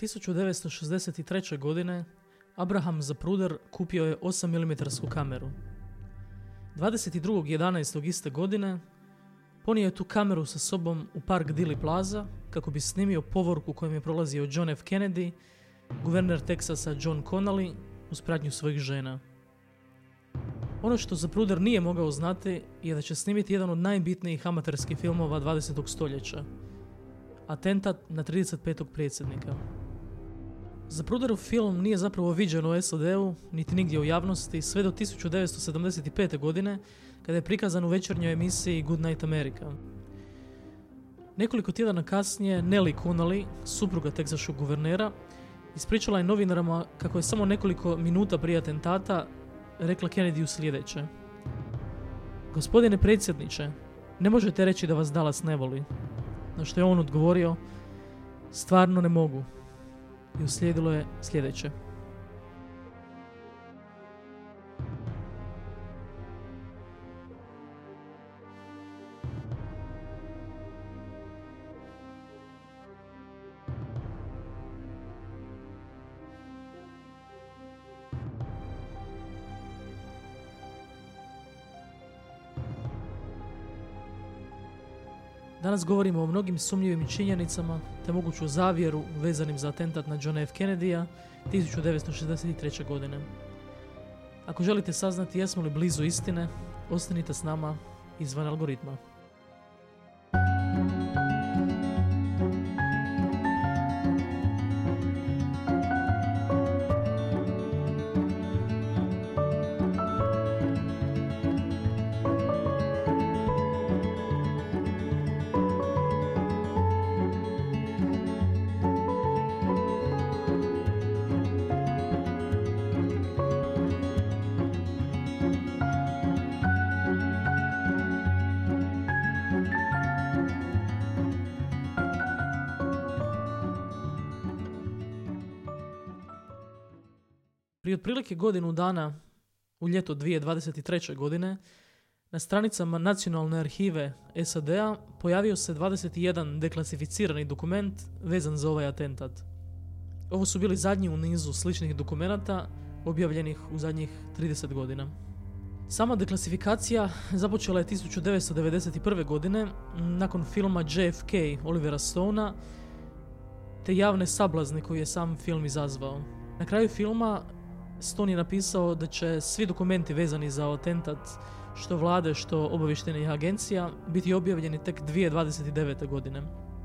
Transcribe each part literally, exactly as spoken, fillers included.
tisuću devetsto šezdeset treće. godine Abraham Zapruder kupio je osam milimetra kameru. dvadeset drugog jedanaestog iste godine ponio je tu kameru sa sobom u park Dealey Plaza kako bi snimio povorku kojom je prolazio John F. Kennedy, guverner Teksasa John Connally uz pratnju svojih žena. Ono što Zapruder nije mogao znati je da će snimiti jedan od najbitnijih amaterskih filmova dvadesetog stoljeća. Atentat na trideset petog predsjednika. Zapruderov film nije zapravo viđen u S A D-u, niti nigdje u javnosti, sve do tisuću devetsto sedamdeset pete. godine, kada je prikazan u večernjoj emisiji Good Night America. Nekoliko tjedana kasnije, Nellie Connally, supruga teksaškog guvernera, ispričala je novinarama kako je samo nekoliko minuta prije atentata rekla Kennedyu sljedeće: "Gospodine predsjedniče, ne možete reći da vas Dallas ne voli." Na što je on odgovorio: "Stvarno ne mogu." I uslijedilo je sljedeće. Danas govorimo o mnogim sumnjivim činjenicama te moguću zavjeru vezanim za atentat na Johna F. Kennedya tisuću devetsto šezdeset treće. godine. Ako želite saznati jesmo li blizu istine, ostanite s nama izvan algoritma. Prije otprilike godinu dana, u ljeto dvije tisuće dvadeset treće. godine, na stranicama Nacionalne arhive S A D-a pojavio se dvadeset jedan deklasificirani dokument vezan za ovaj atentat. Ovo su bili zadnji u nizu sličnih dokumenata objavljenih u zadnjih trideset godina. Sama deklasifikacija započela je tisuću devetsto devedeset prve. godine nakon filma J F K Olivera Stonea te javne sablazne koju je sam film izazvao. Na kraju filma Stone je napisao da će svi dokumenti vezani za atentat, što vlade, što obavještajnih agencija, biti objavljeni tek dvije tisuće dvadeset devete. godine.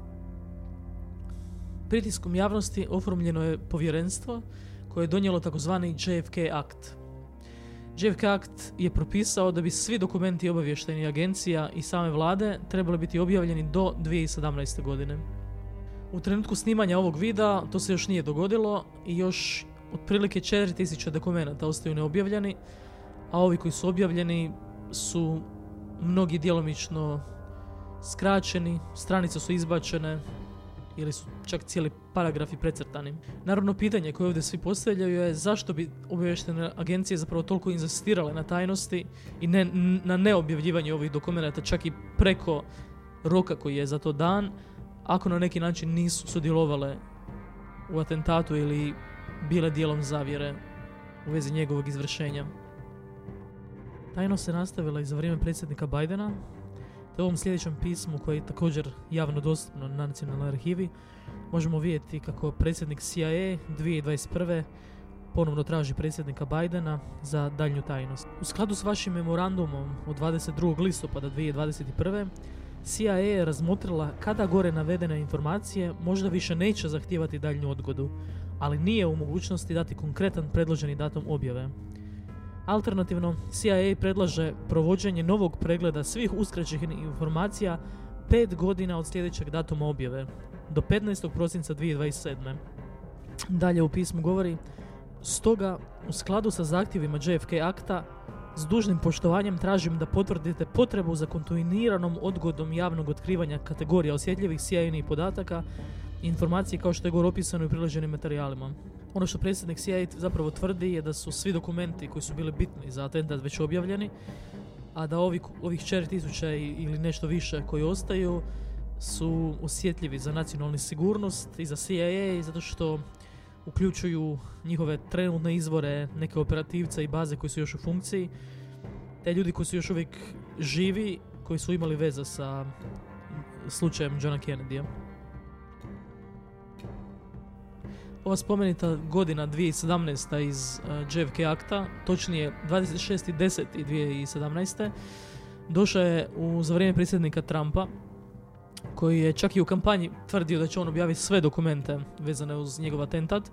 Pritiskom javnosti oformljeno je povjerenstvo koje je donijelo takozvani J F K akt. J F K akt je propisao da bi svi dokumenti obavještajnih agencija i same vlade trebali biti objavljeni do dvije tisuće sedamnaeste. godine. U trenutku snimanja ovog videa to se još nije dogodilo i još otprilike četiri tisuće dokumenata ostaju neobjavljeni, a ovi koji su objavljeni su mnogi djelomično skraćeni, stranice su izbačene ili su čak cijeli paragrafi precrtani. Naravno, pitanje koje ovdje svi postavljaju je zašto bi obavještajne agencije zapravo toliko inzistirale na tajnosti i ne, na neobjavljivanju ovih dokumenata čak i preko roka koji je za to dan, ako na neki način nisu sudjelovale u atentatu ili bile dijelom zavjere u vezi njegovog izvršenja. Tajnost se nastavila i za vrijeme predsjednika Bidena, te u ovom sljedećem pismu, koje je također javno dostupno na Nacionalnoj arhivi, možemo vidjeti kako predsjednik C I A dvije tisuće dvadeset prve. ponovno traži predsjednika Bidena za daljnju tajnost. U skladu s vašim memorandumom od dvadeset drugog listopada dvije tisuće dvadeset prve. C I A je razmotrila kada gore navedene informacije možda više neće zahtijevati daljnju odgodu, ali nije u mogućnosti dati konkretan predloženi datum objave. Alternativno, C I A predlaže provođenje novog pregleda svih uskraćenih informacija pet godina od sljedećeg datuma objave, do petnaestog prosinca dvije tisuće dvadeset sedme. Dalje u pismu govori: "Stoga, u skladu sa zahtjevima J F K akta, s dužnim poštovanjem tražim da potvrdite potrebu za kontinuiranom odgodom javnog otkrivanja kategorija osjetljivih C I A-nih podataka i informacije kao što je gore opisano i priloženim materijalima." Ono što predsjednik C I A zapravo tvrdi je da su svi dokumenti koji su bili bitni za atentat već objavljeni, a da ovi, ovih četiri tisuće ili nešto više koji ostaju su osjetljivi za nacionalnu sigurnost i za C I A zato što uključuju njihove trenutne izvore, neke operativce i baze koji su još u funkciji, te ljudi koji su još uvijek živi, koji su imali veze sa slučajem Johna Kennedya. Ova spomenuta godina dvije tisuće sedamnaesta iz uh, J F K akta, točnije dvadeset šesti deseti dvije tisuće sedamnaeste, došao je u, za vrijeme predsjednika Trumpa, koji je čak i u kampanji tvrdio da će on objaviti sve dokumente vezane uz njegov atentat,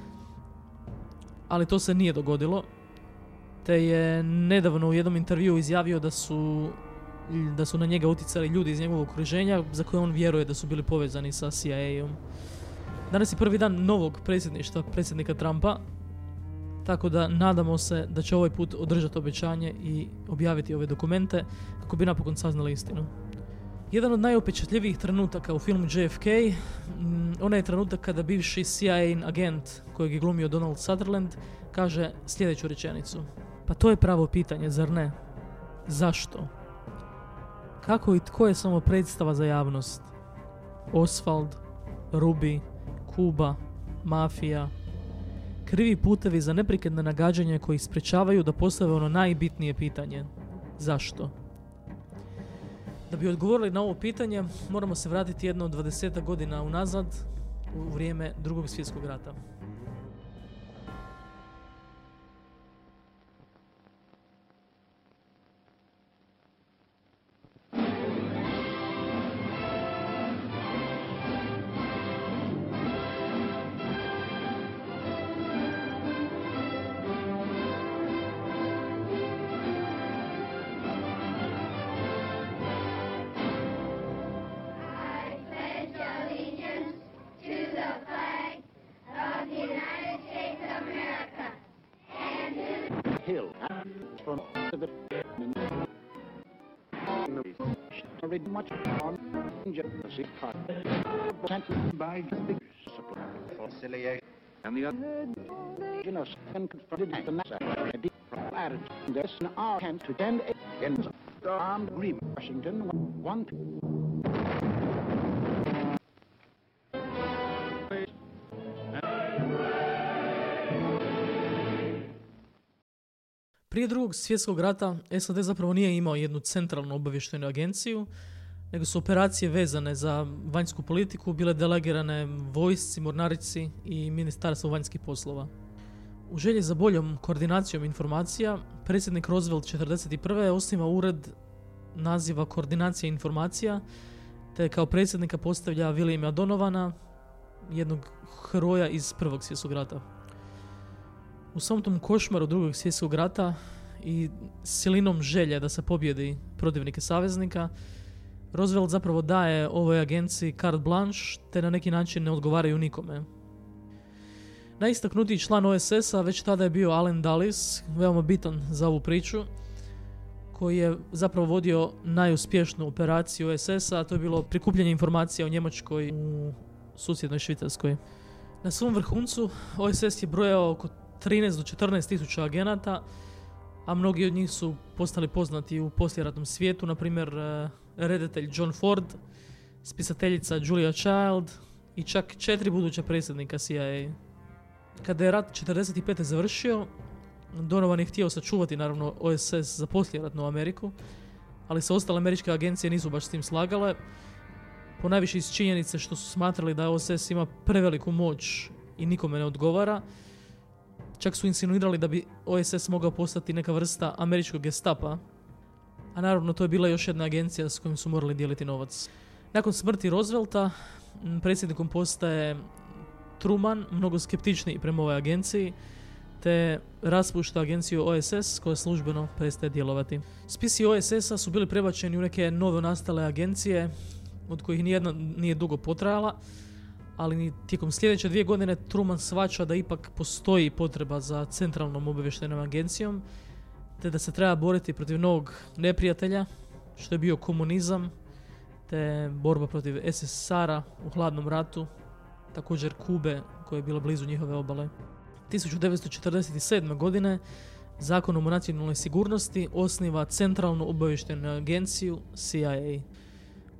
ali to se nije dogodilo, te je nedavno u jednom intervjuu izjavio da su, da su na njega utjecali ljudi iz njegovog okruženja za koje on vjeruje da su bili povezani sa C I A-om. Danas je prvi dan novog predsjedništva predsjednika Trumpa, tako da nadamo se da će ovaj put održati obećanje i objaviti ove dokumente kako bi napokon saznali istinu. Jedan od najupečatljivijih trenutaka u filmu J F K, mm, onaj je trenutak kada bivši C I A agent kojeg je glumio Donald Sutherland kaže sljedeću rečenicu. Pa to je pravo pitanje, zar ne? Zašto? Kako i tko je samo predstava za javnost? Oswald, Ruby, Kuba, mafija, krivi putevi za neprekidne nagađanja koji sprečavaju da postave ono najbitnije pitanje. Zašto? Da bi odgovorili na ovo pitanje, moramo se vratiti jedno od dvadesetak godina unazad, u vrijeme Drugog svjetskog rata. Hill from the read much on jealousy sent by the supply and the other you know and confronted the national attitude this in our hand to end against the armed agreement Washington one Prije Drugog svjetskog rata S A D zapravo nije imao jednu centralnu obavještajnu agenciju, nego su operacije vezane za vanjsku politiku bile delegirane vojsci, mornarici i ministarstvu vanjskih poslova. U želji za boljom koordinacijom informacija, predsjednik Roosevelt četrdeset prve osniva ured naziva Koordinacija informacija, te kao predsjednika postavlja Williama Donovana, jednog heroja iz Prvog svjetskog rata. U svom tom košmaru Drugog svjetskog rata i silinom želje da se pobjedi protivnike saveznika, Roosevelt zapravo daje ovoj agenciji carte blanche, te na neki način ne odgovaraju nikome. Najistaknutiji član O S S-a već tada je bio Allen Dulles, veoma bitan za ovu priču, koji je zapravo vodio najuspješniju operaciju O S S-a, a to je bilo prikupljanje informacija o Njemačkoj u susjednoj Švicarskoj. Na svom vrhuncu O S S je brojao oko trinaest do četrnaest tisuća agenata, a mnogi od njih su postali poznati u poslijeratnom svijetu, na primjer redatelj John Ford, spisateljica Julia Child i čak četiri buduća predsjednika C I A. Kada je rat četrdeset pete završio, Donovan je htio sačuvati naravno O S S za poslijeratnu Ameriku, ali se ostale američke agencije nisu baš s tim slagale, ponajviše iz činjenice što su smatrali da O S S ima preveliku moć i nikome ne odgovara. Čak su insinuirali da bi O S S mogao postati neka vrsta američkog gestapa, a naravno to je bila još jedna agencija s kojom su morali dijeliti novac. Nakon smrti Roosevelta, predsjednikom postaje Truman, mnogo skeptičniji prema ovoj agenciji, te raspušta agenciju O S S koja službeno prestaje djelovati. Spisi O S S-a su bili prebačeni u neke novo nastale agencije, od kojih nijedna nije dugo potrajala, ali tijekom sljedeće dvije godine Truman shvaća da ipak postoji potreba za centralnom obavještajnom agencijom, te da se treba boriti protiv novog neprijatelja, što je bio komunizam, te borba protiv S S S R-a u hladnom ratu, također Kube koja je bila blizu njihove obale. tisuću devetsto četrdeset sedme. godine Zakonom o nacionalnoj sigurnosti osniva centralnu obavještajnu agenciju C I A.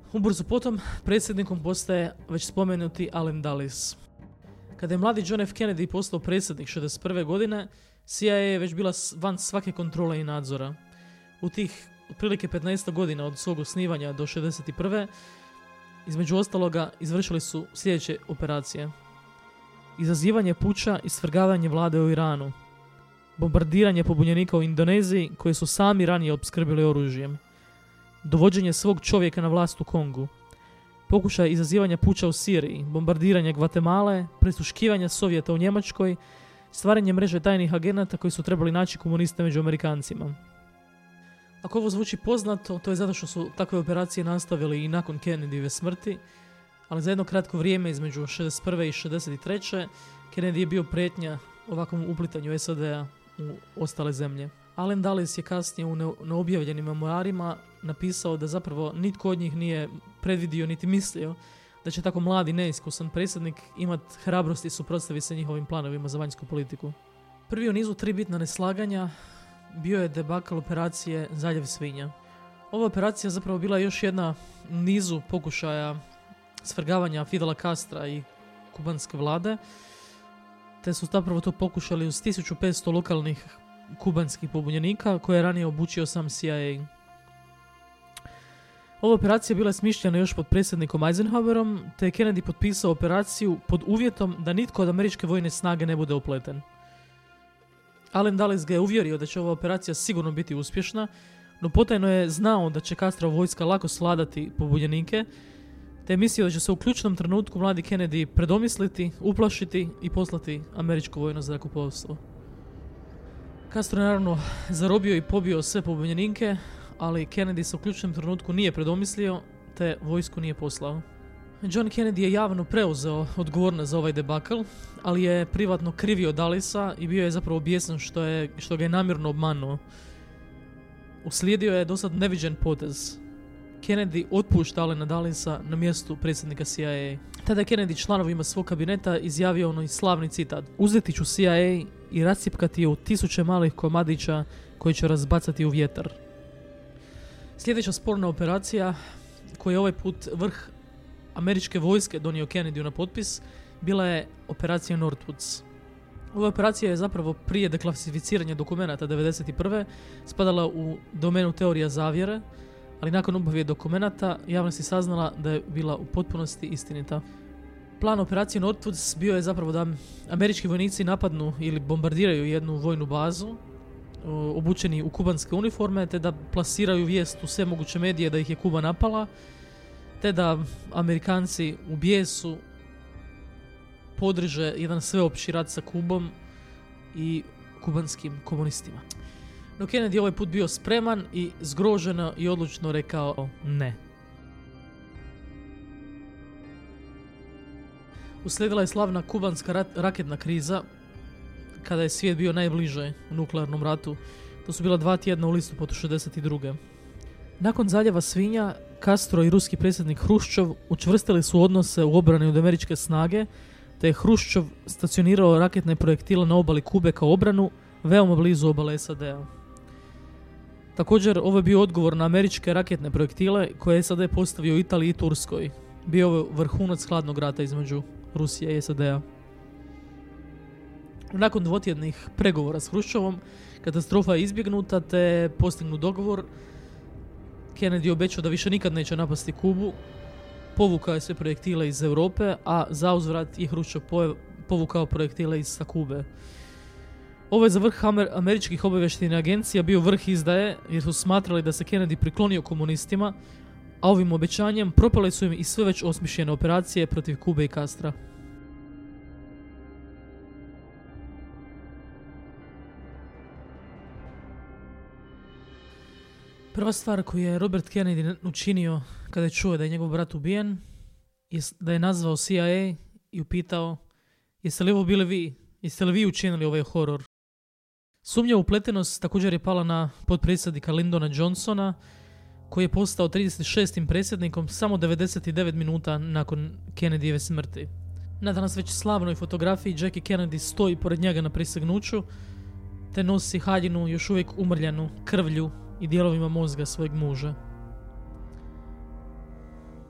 Ubrzo potom predsjednikom postaje već spomenuti Allen Dulles. Kada je mladi John F. Kennedy postao predsjednik šezdeset prve godine, C I A je već bila van svake kontrole i nadzora. U tih otprilike petnaest godina od svog osnivanja do šezdeset prve između ostaloga izvršili su sljedeće operacije: izazivanje puča i svrgavanje vlade u Iranu, bombardiranje pobunjenika u Indoneziji koji su sami ranije opskrbili oružjem, dovođenje svog čovjeka na vlast u Kongu, pokušaj izazivanja puča u Siriji, bombardiranje Gvatemale, prisluškivanje Sovjeta u Njemačkoj, stvaranje mreže tajnih agenata koji su trebali naći komuniste među Amerikancima. Ako ovo zvuči poznato, to je zato što su takve operacije nastavili i nakon Kennedyjeve smrti, ali za jedno kratko vrijeme između šezdeset prve i šezdeset treće Kennedy je bio prijetnja ovakvom uplitanju S A D-a u ostale zemlje. Allen Dulles je kasnije u neobjavljenim memoarima napisao da zapravo nitko od njih nije predvidio niti mislio da će tako mladi neiskusan predsjednik imati hrabrosti suprotstaviti se njihovim planovima za vanjsku politiku. Prvi u nizu tri bitna neslaganja bio je debakl operacije Zaljev svinja. Ova operacija zapravo bila još jedna nizu pokušaja svrgavanja Fidela Castra i kubanske vlade, te su zapravo to pokušali uz tisuću petsto lokalnih kubanskih pobunjenika koje je ranije obučio sam C I A. Ova operacija bila je smišljena još pod predsjednikom Eisenhowerom, te je Kennedy potpisao operaciju pod uvjetom da nitko od američke vojne snage ne bude upleten. Allen Dulles ga je uvjerio da će ova operacija sigurno biti uspješna, no potajno je znao da će Castrova vojska lako svladati pobunjenike, te je mislio da će se u ključnom trenutku mladi Kennedy predomisliti, uplašiti i poslati američko vojno zrakoplovstvo. Castro je naravno zarobio i pobio sve pobunjenike, ali Kennedy se u ključnom trenutku nije predomislio, te vojsku nije poslao. John Kennedy je javno preuzeo odgovornost za ovaj debakl, ali je privatno krivio Dullesa i bio je zapravo bijesan što, je, što ga je namjerno obmanuo. Uslijedio je dosad neviđen potez. Kennedy otpušta Allena Dullesa na mjestu predsjednika C I A. Tada je Kennedy članovima svog kabineta izjavio onaj slavni citat: uzeti ću C I A i rascipkati je u tisuće malih komadića koji će razbacati u vjetar. Sljedeća sporna operacija, koju je ovaj put vrh američke vojske donio Kennedyu na potpis, bila je operacija Northwoods. Ova operacija je zapravo prije deklasificiranja dokumenata devedeset prve spadala u domenu teorija zavjere, ali nakon obave dokumenata javnost je saznala da je bila u potpunosti istinita. Plan operacije Northwoods bio je zapravo da američki vojnici napadnu ili bombardiraju jednu vojnu bazu obučeni u kubanske uniforme, te da plasiraju vijest u sve moguće medije da ih je Kuba napala, te da Amerikanci u bijesu podrže jedan sveopći rat sa Kubom i kubanskim komunistima. No Kennedy je ovaj put bio spreman i zgroženo i odlučno rekao ne. Uslijedila je slavna kubanska rat, raketna kriza, kada je svijet bio najbliže u nuklearnom ratu. To su bila dva tjedna u listopadu šezdeset druge. Nakon zaljeva svinja, Castro i ruski predsjednik Hruščov učvrstili su odnose u obrani od američke snage, te je Hruščov stacionirao raketne projektile na obali Kube kao obranu, veoma blizu obale S A D-a. Također, ovo je bio odgovor na američke raketne projektile koje je S A D postavio u Italiji i Turskoj. Bio je vrhunac hladnog rata između Rusije i S A D-a. Nakon dvotjednih pregovora s Hruščovom, katastrofa je izbjegnuta te postignut dogovor. Kennedy je obećao da više nikad neće napasti Kubu, povukao je sve projektile iz Europe, a zauzvrat je Hruščov povukao projektile iz Kube. Ovo je za vrh amer- američkih obavještajnih agencija bio vrh izdaje, jer su smatrali da se Kennedy priklonio komunistima, a ovim obećanjem propale su im i sve već osmišljene operacije protiv Kube i Castra. Prva stvar koju je Robert Kennedy učinio kada je čuo da je njegov brat ubijen, je da je nazvao C I A i upitao: jeste li ovo bili vi? Jeste li vi učinili ovaj horor? Sumnja u upletenost također je pala na potpredsjednika Lyndona Johnsona, koji je postao trideset šestim predsjednikom samo devedeset devet minuta nakon Kennedyjeve smrti. Na danas već slavnoj fotografiji Jackie Kennedy stoji pored njega na prisegnuću, te nosi haljinu još uvijek umrljanu krvlju i dijelovima mozga svojeg muža.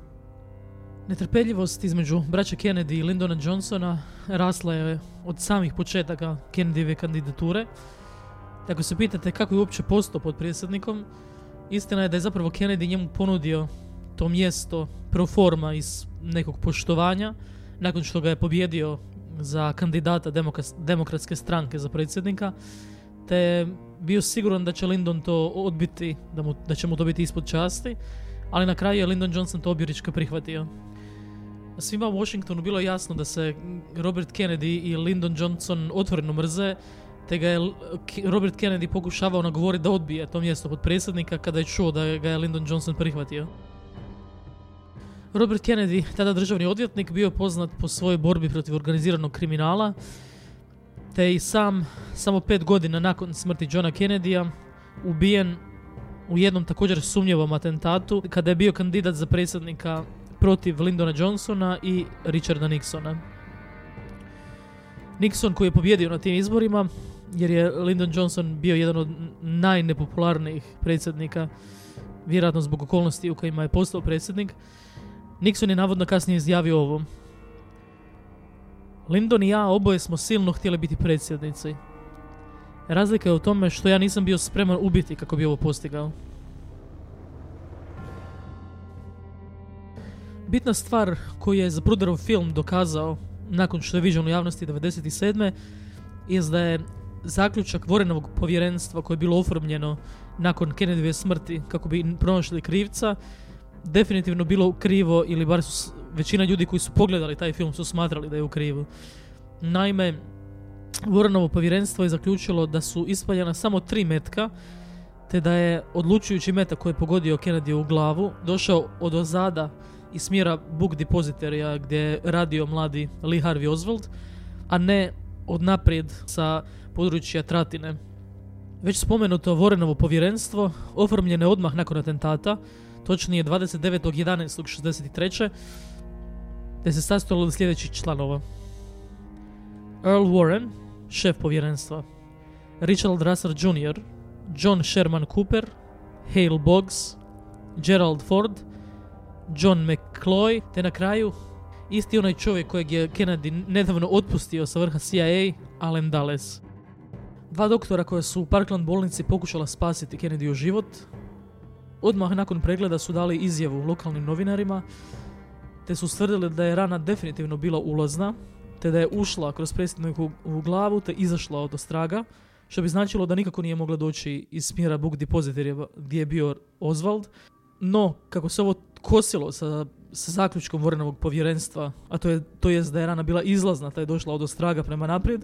Netrpeljivost između braće Kennedy i Lyndona Johnsona rasla je od samih početaka Kennedyjeve kandidature. Ako se pitate kako je uopće postao potpredsjednikom, istina je da je zapravo Kennedy njemu ponudio to mjesto pro forma iz nekog poštovanja, nakon što ga je pobjedio za kandidata demokratske stranke za predsjednika, te je bio siguran da će Lyndon to odbiti, da, mu, da će mu to biti ispod časti, ali na kraju je Lyndon Johnson to objeručke prihvatio. Svima u Washingtonu bilo jasno da se Robert Kennedy i Lyndon Johnson otvoreno mrze, te ga je Robert Kennedy pokušavao nagovoriti da odbije to mjesto potpredsjednika kada je čuo da ga je Lyndon Johnson prihvatio. Robert Kennedy, tada državni odvjetnik, bio je poznat po svojoj borbi protiv organiziranog kriminala, te i sam, samo pet godina nakon smrti Johna Kennedya, ubijen u jednom također sumnjivom atentatu kada je bio kandidat za predsjednika protiv Lyndona Johnsona i Richarda Nixona. Nixon, koji je pobjedio na tim izborima, jer je Lyndon Johnson bio jedan od najnepopularnijih predsjednika, vjerojatno zbog okolnosti u kojima je postao predsjednik, Nixon je navodno kasnije izjavio ovo: Lyndon i ja oboje smo silno htjeli biti predsjednici. Razlika je u tome što ja nisam bio spreman ubiti kako bi ovo postigao. Bitna stvar koju je Zapruderov film dokazao nakon što je viđen u javnosti devedeset sedme je da je zaključak Warrenovog povjerenstva koje je bilo oformljeno nakon Kennedyjeve smrti kako bi pronašli krivca definitivno bilo krivo, ili bar su većina ljudi koji su pogledali taj film su smatrali da je u krivu. Naime, Warrenovo povjerenstvo je zaključilo da su ispaljena samo tri metka, te da je odlučujući metak koji je pogodio Kennedy u glavu došao od ozada iz smjera Book Depositoria gdje je radio mladi Lee Harvey Oswald, a ne od naprijed sa područja Tratine. Već spomenuto Warrenovo povjerenstvo oformljeno je odmah nakon atentata, točnije dvadeset devetog jedanaestog šezdeset treće te se sastojalo od sljedećih članova: Earl Warren, šef povjerenstva, Richard Russell junior, John Sherman Cooper, Hale Boggs, Gerald Ford, John McCloy, te na kraju isti onaj čovjek kojeg je Kennedy nedavno otpustio sa vrha C I A, Allen Dulles. Dva doktora koja su u Parkland bolnici pokušala spasiti Kennedyju život, odmah nakon pregleda su dali izjavu lokalnim novinarima, te su stvrdili da je rana definitivno bila ulazna, te da je ušla kroz predsjednikovu u glavu te izašla od ostraga, što bi značilo da nikako nije mogla doći iz smjera Book Depositoria gdje je bio Oswald. No, kako se ovo kosilo sa, sa zaključkom Warrenovog povjerenstva, a to je, to jest da je rana bila izlazna, te je došla od ostraga prema naprijed,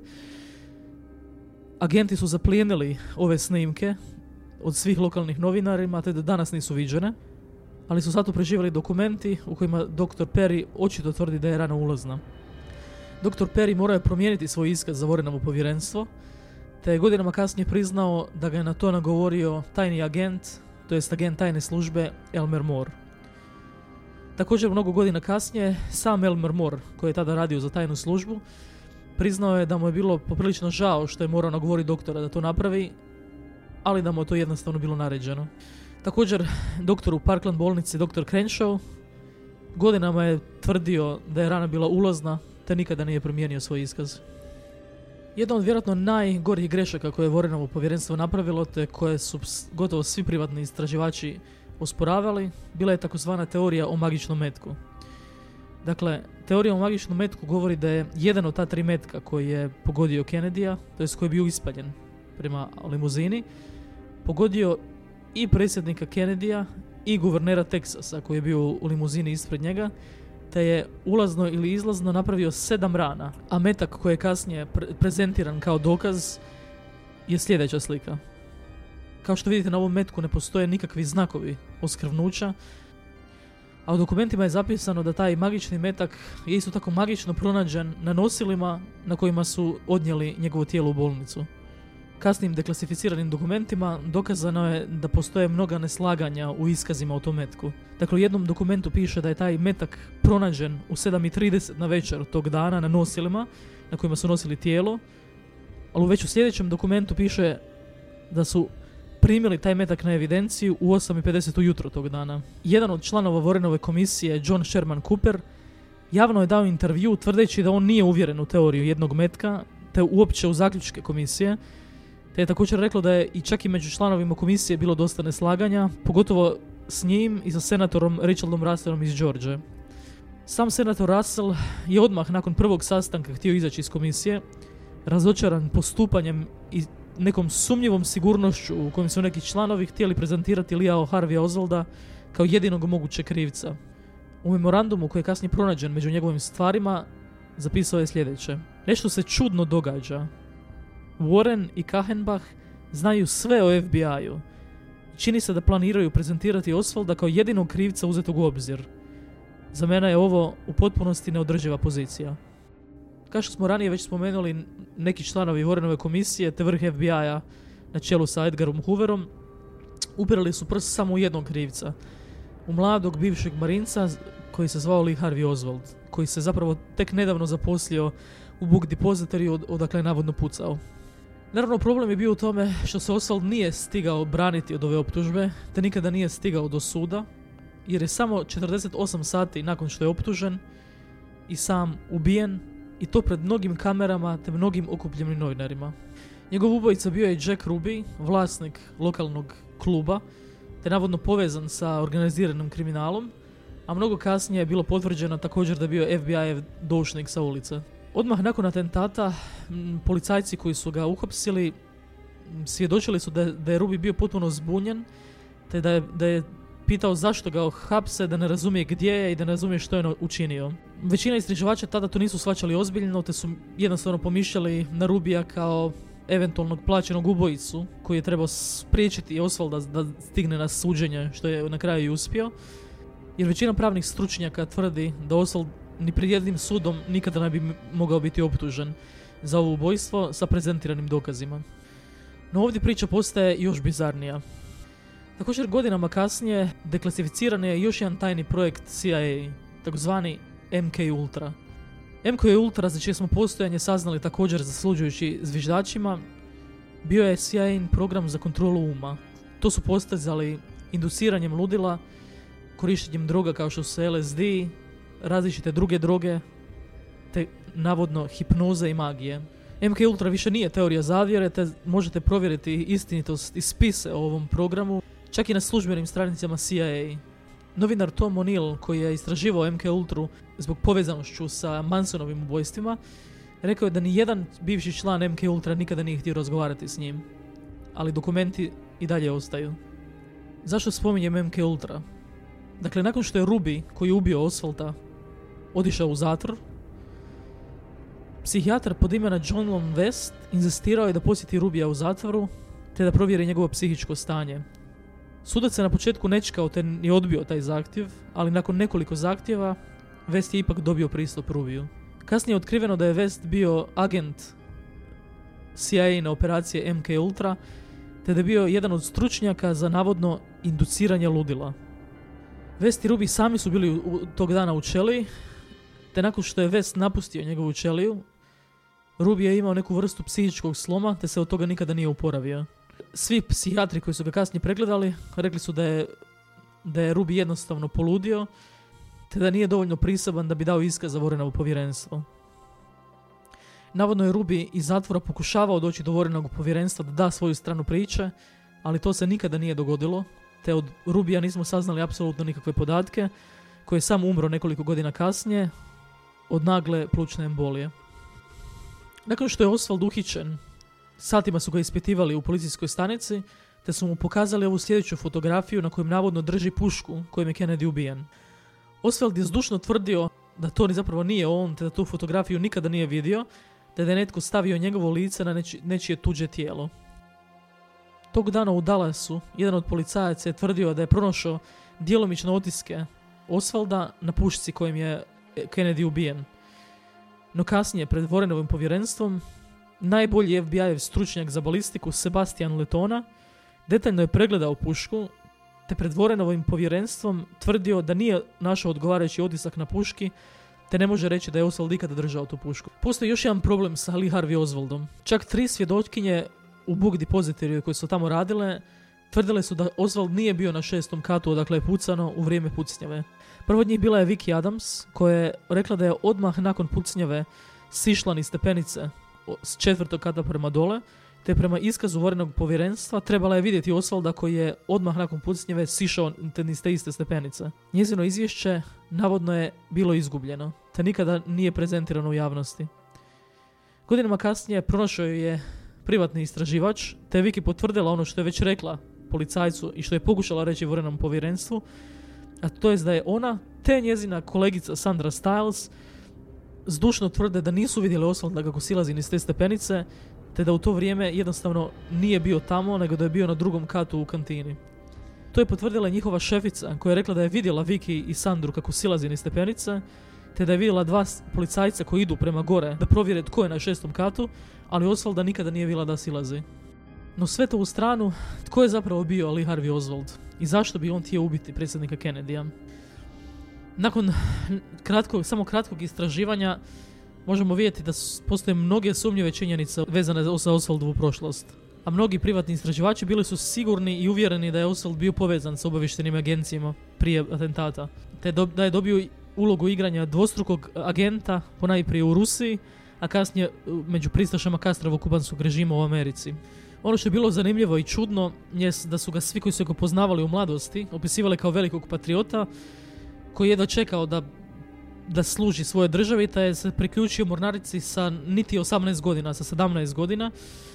agenti su zaplijenili ove snimke od svih lokalnih novinarima, te do danas nisu viđene, ali su zato preživjeli dokumenti u kojima doktor Perry očito tvrdi da je rana ulazna. doktor Perry morao je promijeniti svoj iskaz za Warrenovo povjerenstvo, te je godinama kasnije priznao da ga je na to nagovorio tajni agent, to jest agent tajne službe Elmer Moore. Također mnogo godina kasnije sam Elmer Moore, koji je tada radio za tajnu službu, priznao je da mu je bilo poprilično žao što je morao nagovoriti doktora da to napravi, ali da mu je to jednostavno bilo naređeno. Također, doktor u Parkland bolnici, doktor Crenshaw, godinama je tvrdio da je rana bila ulazna, te nikada nije promijenio svoj iskaz. Jedna od vjerojatno najgorih grešaka koje je Warrenovo povjerenstvo napravilo, te koje su gotovo svi privatni istraživači osporavali, bila je takozvana teorija o magičnom metku. Dakle, teorija o magičnom metku govori da je jedan od ta tri metka koji je pogodio Kennedyja, to jest koji je bio ispaljen prema limuzini, pogodio i predsjednika Kennedyja i guvernera Teksasa koji je bio u limuzini ispred njega, te je ulazno ili izlazno napravio sedam rana, a metak koji je kasnije pre- prezentiran kao dokaz je sljedeća slika. Kao što vidite, na ovom metku ne postoje nikakvi znakovi oskrvnuća, a u dokumentima je zapisano da taj magični metak je isto tako magično pronađen na nosilima na kojima su odnijeli njegovo tijelo u bolnicu. Kasnijim deklasificiranim dokumentima dokazano je da postoje mnoga neslaganja u iskazima o tom metku. Dakle, u jednom dokumentu piše da je taj metak pronađen u sedam i trideset na večer tog dana na nosilima na kojima su nosili tijelo, ali već u sljedećem dokumentu piše da su primili taj metak na evidenciju u osam i pedeset ujutro tog dana. Jedan od članova Warrenove komisije, John Sherman Cooper, Javno je dao intervju tvrdeći da on nije uvjeren u teoriju jednog metka, te uopće u zaključke komisije, te je također reklo da je i čak i među članovima komisije bilo dosta neslaganja, pogotovo s njim i sa senatorom Richardom Russellom iz George. Sam senator Russell je odmah nakon prvog sastanka htio izaći iz komisije, razočaran postupanjem i nekom sumnjivom sigurnošću u kojem su neki članovi htjeli prezentirati Leea Harveya Oswalda kao jedinog mogućeg krivca. U memorandumu koji je kasnije pronađen među njegovim stvarima zapisao je sljedeće. Nešto se čudno događa. Warren i Kahenbach znaju sve o F B I-u. Čini se da planiraju prezentirati Oswalda kao jedinog krivca uzetog u obzir. Za mene je ovo u potpunosti neodrživa pozicija. Kao što smo ranije već spomenuli, neki članovi Warrenove komisije te vrh F B I-a na čelu sa Edgarom Hooverom upirali su prst samo u jednog krivca, u mladog bivšeg marinca koji se zvao Lee Harvey Oswald, koji se zapravo tek nedavno zaposlio u Book Depository od, odakle je navodno pucao. Naravno, problem je bio u tome što se Oswald nije stigao braniti od ove optužbe, te nikada nije stigao do suda, jer je samo četrdeset osam sati nakon što je optužen i sam ubijen, i to pred mnogim kamerama te mnogim okupljenim novinarima. Njegov ubojica bio je Jack Ruby, vlasnik lokalnog kluba, te navodno povezan sa organiziranim kriminalom, a mnogo kasnije je bilo potvrđeno također da je bio F B I-ev doušnik sa ulice. Odmah nakon atentata, m, policajci koji su ga uhapsili m, svjedočili su da, da je Ruby bio potpuno zbunjen, te da je, da je pitao zašto ga hapse, da ne razumije gdje je i da ne razumije što je učinio. Većina istraživača tada to nisu shvaćali ozbiljno, te su jednostavno pomišljali na Rubija kao eventualnog plaćenog ubojicu koji je trebao spriječiti Oswalda da stigne na suđenje, što je na kraju i uspio. Jer većina pravnih stručnjaka tvrdi da Oswald ni pred jednim sudom nikada ne bi mogao biti optužen za ovo ubojstvo sa prezentiranim dokazima. No ovdje priča postaje još bizarnija. Također godinama kasnije deklasificiran je još jedan tajni projekt C I A, takozvani M K Ultra. M K Ultra, za čije smo postojanje saznali također zaslužujući zviždačima, bio je C I A-in program za kontrolu uma. To su postizali induciranjem ludila, korištenjem droga kao što su L S D, različite druge droge, te navodno hipnoze i magije. M K Ultra više nije teorija zavjere, te možete provjeriti istinitost i spise o ovom programu, čak i na službenim stranicama C I A. Novinar Tom O'Neill, koji je istraživao M K Ultru zbog povezanošću sa Mansonovim ubojstvima, rekao je da ni jedan bivši član M K Ultra nikada nije htio razgovarati s njim, ali dokumenti i dalje ostaju. Zašto spominjem M K Ultra? Dakle, nakon što je Ruby, koji je ubio Oswalda, otišao u zatvor, psihijatar pod imenom John Lon West inzistirao je da posjeti Rubija u zatvoru, te da provjeri njegovo psihičko stanje. Sudac se na početku nečkao te je odbio taj zahtjev, ali nakon nekoliko zahtjeva West je ipak dobio pristup Rubiju. Kasnije je otkriveno da je West bio agent C I A na operacije M K Ultra, te da je bio jedan od stručnjaka za navodno induciranje ludila. West i Ruby sami su bili u, tog dana u ćeliji, te nakon što je West napustio njegovu ćeliju, Ruby je imao neku vrstu psihičkog sloma, te se od toga nikada nije oporavio. Svi psihijatri koji su ga kasnije pregledali rekli su da je, da je Ruby jednostavno poludio, te da nije dovoljno priseban da bi dao iskaz za Warrenovo povjerenstvo. Navodno je Ruby iz zatvora pokušavao doći do Warrenovog povjerenstva da da svoju stranu priče, ali to se nikada nije dogodilo, te od Rubija nismo saznali apsolutno nikakve podatke, koji je sam umro nekoliko godina kasnije od nagle plućne embolije. Nakon što je Oswald uhićen, satima su ga ispitivali u policijskoj stanici, te su mu pokazali ovu sljedeću fotografiju na kojem navodno drži pušku kojim je Kennedy ubijen. Oswald je zdušno tvrdio da to ni zapravo nije on, te da tu fotografiju nikada nije vidio, te da je netko stavio njegovo lice na neči, nečije tuđe tijelo. Tog dana u Dallasu jedan od policajaca je tvrdio da je pronašao djelomične otiske Oswalda na pušci kojim je Kennedy ubijen. No kasnije, pred Warrenovim povjerenstvom, najbolji F B I-ev stručnjak za balistiku Sebastian Letona detaljno je pregledao pušku, te pred Warrenovim povjerenstvom tvrdio da nije našao odgovarajući otisak na puški, te ne može reći da je Oswald ikada držao tu pušku. Postoji još jedan problem sa Lee Harvey Oswaldom. Čak tri svjedočkinje u Book Depository koje su tamo radile tvrdile su da Oswald nije bio na šestom katu odakle je pucano u vrijeme pucnjave. Prvo od njih bila je Vicky Adams, koja je rekla da je odmah nakon pucnjave sišla niz stepenice s četvrtog kata prema dole, te prema iskazu vorenog povjerenstva trebala je vidjeti Osvalda koji je odmah nakon pucnjave sišao niz te iste stepenice. Njezino izvješće navodno je bilo izgubljeno, te nikada nije prezentirano u javnosti. Godinama kasnije pronašao je privatni istraživač, te je Vicky potvrdila ono što je već rekla policajcu i što je pokušala reći vorenom povjerenstvu, a to je da je ona te njezina kolegica Sandra Stiles zdušno tvrde da nisu vidjeli Osvalda kako silazi niz te stepenice, te da u to vrijeme jednostavno nije bio tamo, nego da je bio na drugom katu u kantini. To je potvrdila njihova šefica, koja je rekla da je vidjela Vicky i Sandru kako silazi niz stepenice, te da je vidjela dva policajca koji idu prema gore da provjere tko je na šestom katu, ali Osvalda nikada nije vidjela da silazi. No sve to u stranu, tko je zapravo bio Lee Harvey Oswald i zašto bi on htio ubiti predsjednika Kennedya? Nakon kratkog, samo kratkog istraživanja možemo vidjeti da postoje mnoge sumnjive činjenice vezane za Oswaldovu prošlost. A mnogi privatni istraživači bili su sigurni i uvjereni da je Oswald bio povezan s obavještajnim agencijama prije atentata, te da je dobio ulogu igranja dvostrukog agenta, ponajprije u Rusiji, a kasnije među pristašama Castrovog kubanskog režima u Americi. Ono što je bilo zanimljivo i čudno je da su ga svi koji su ga poznavali u mladosti opisivali kao velikog patriota koji je jedva čekao da, da služi svojoj državi, te je se priključio mornarici sa niti osamnaest godina, sa sedamnaest godina,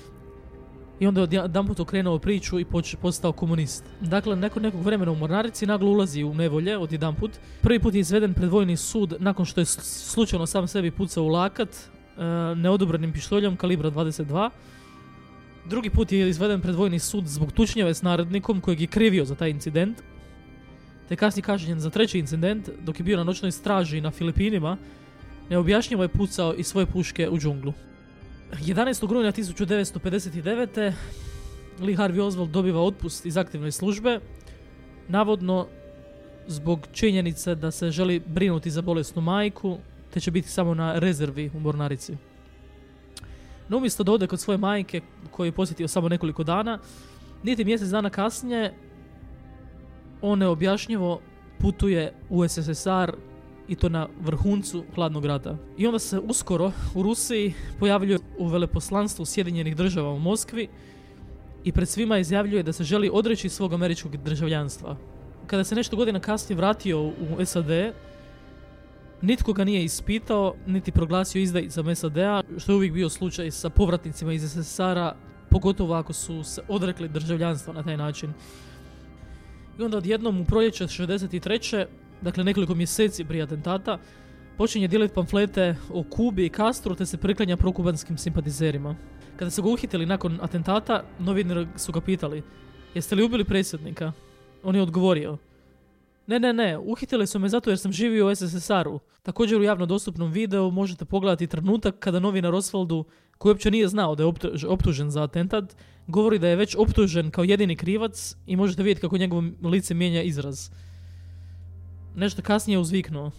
i onda je odjedanput okrenuo priču i poč, postao komunist. Dakle, nakon nekog vremena u mornarici naglo ulazi u nevolje odjedanput. Prvi put je izveden pred vojni sud nakon što je slučajno sam sebi pucao u lakat e, neodobrenim pištoljem kalibra dvadeset dva. Drugi put je izveden pred vojni sud zbog tučnjave s narednikom kojeg je krivio za taj incident, te kasnije kažnjen za treći incident dok je bio na noćnoj straži na Filipinima, neobjašnjivo je pucao iz svoje puške u džunglu. jedanaestog rujna tisuću devetsto pedeset devete. Lee Harvey Oswald dobiva otpust iz aktivne službe, navodno zbog činjenice da se želi brinuti za bolesnu majku, te će biti samo na rezervi u mornarici. No umjesto da ode kod svoje majke, koju je posjetio samo nekoliko dana, niti mjesec dana kasnije, on neobjašnjivo putuje u S S S R, i to na vrhuncu hladnog rata. I onda se uskoro u Rusiji pojavljuje u veleposlanstvu Sjedinjenih država u Moskvi i pred svima izjavljuje da se želi odreći svog američkog državljanstva. Kada se nešto godina kasnije vratio u S A D, nitko ga nije ispitao, niti proglasio izdajicom S A D-a, što je uvijek bio slučaj sa povratnicima iz S S S R-a, pogotovo ako su se odrekli državljanstva na taj način. I onda odjednom u proljeće šezdeset treće dakle nekoliko mjeseci prije atentata, počinje dijeliti pamflete o Kubi i Castru, te se priklanja prokubanskim simpatizerima. Kada su ga uhitili nakon atentata, novinari su ga pitali: jeste li ubili predsjednika? On je odgovorio: ne, ne, ne, uhitili su me zato jer sam živio u S S S R-u. Također u javno dostupnom videu možete pogledati trenutak kada novinar Osvaldu, koji uopće nije znao da je optužen za atentat, govori da je već optužen kao jedini krivac i možete vidjeti kako njegovo lice mijenja izraz. Nešto kasnije uzviknuo: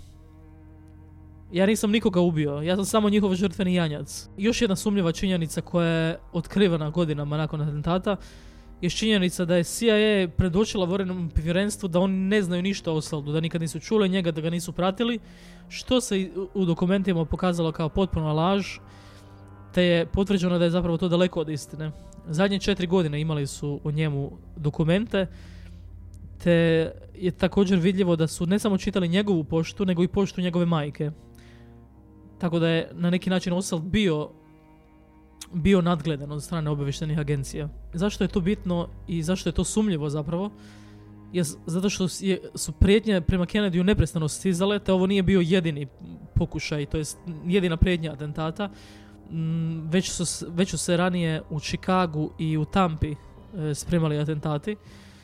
ja nisam nikoga ubio, ja sam samo njihov žrtveni janjac. Još jedna sumnjiva činjenica koja je otkrivena godinama nakon atentata je činjenica da je C I A predočila vorenom povjerenstvu da oni ne znaju ništa o Osvaldu, da nikad nisu čuli njega, da ga nisu pratili, što se u dokumentima pokazalo kao potpuna laž, te je potvrđeno da je zapravo to daleko od istine. Zadnje četiri godine imali su o njemu dokumente, te je također vidljivo da su ne samo čitali njegovu poštu, nego i poštu njegove majke. Tako da je na neki način Oswald bio, bio nadgledan od strane obavještajnih agencija. Zašto je to bitno i zašto je to sumnjivo zapravo? Je zato što je, su prijetnje prema Kennedyu neprestano stizale, te ovo nije bio jedini pokušaj, to jest jedina prijetnja atentata. Već su, već su se ranije u Chicagu i u Tampi e, spremali atentati.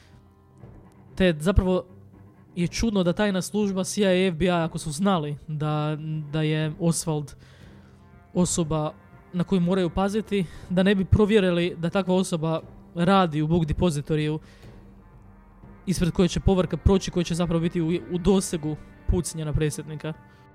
Te zapravo je čudno da tajna služba C I A i F B I, ako su znali da, da je Oswald osoba na koju moraju paziti, da ne bi provjerili da takva osoba radi u book depozitoriju ispred koje će povorka proći, koji će zapravo biti u, u dosegu pucnja na predsjednika.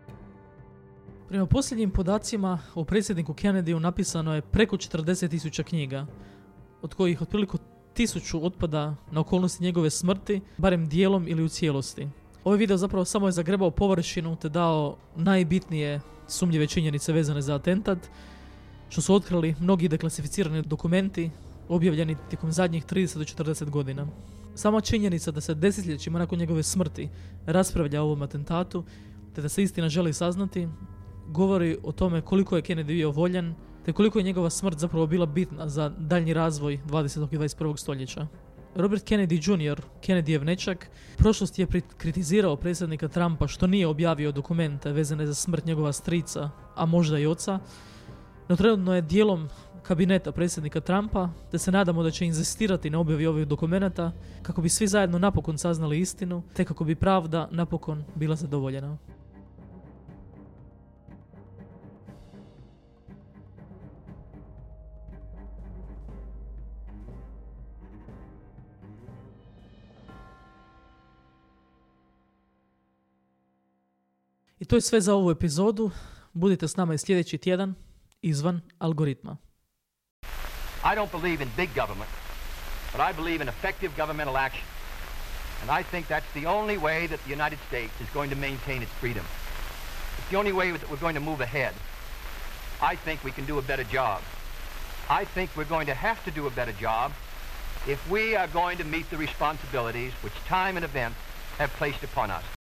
Prema posljednjim podacima o predsjedniku Kennedyu napisano je preko četrdeset tisuća knjiga, od kojih otprilike tisuću otpada na okolnosti njegove smrti, barem dijelom ili u cijelosti. Ovaj video zapravo samo je zagrebao površinu te dao najbitnije sumnjive činjenice vezane za atentat, što su otkrili mnogi deklasificirani dokumenti objavljeni tijekom zadnjih trideset do četrdeset godina. Sama činjenica da se desetljećima nakon njegove smrti raspravlja o ovom atentatu, te da se istina želi saznati, govori o tome koliko je Kennedy bio voljan, te koliko je njegova smrt zapravo bila bitna za daljnji razvoj dvadesetog i dvadeset prvog stoljeća. Robert Kennedy junior, Kennedyjev nećak, u prošlosti je kritizirao predsjednika Trumpa što nije objavio dokumente vezane za smrt njegova strica, a možda i oca, no trenutno je dijelom kabineta predsjednika Trumpa, te se nadamo da će inzistirati na objavi ovih dokumenata kako bi svi zajedno napokon saznali istinu, te kako bi pravda napokon bila zadovoljena. I to je sve za ovu epizodu. Budite s nama i sljedeći tjedan izvan algoritma. I don't believe in big government, but I believe in effective governmental action. And I think that's the only way that the United States is going to maintain its freedom. It's the only way that we're going to move ahead. I think we can do a better job. I think we're going to have to do a better job if we are going to meet the responsibilities which time and events have placed upon us.